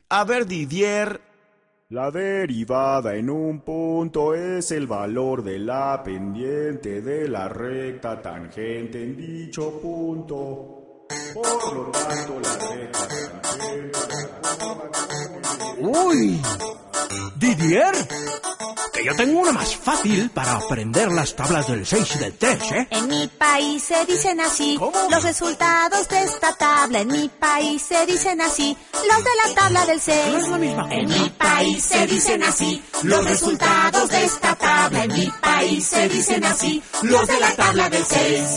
A ver, Didier. La derivada en un punto es el valor de la pendiente de la recta tangente en dicho punto. Por lo tanto, la recta tangente... ¡Uy! ¡Didier! Que yo tengo una más fácil para aprender las tablas del 6 y del 3, ¿eh? En mi país se dicen así. ¿Cómo? Los resultados de esta tabla. En mi país se dicen así. Los de la tabla del 6. No es la misma. En mi país se dicen así. Los resultados de esta tabla. En mi país se dicen así. Los de la tabla del 6.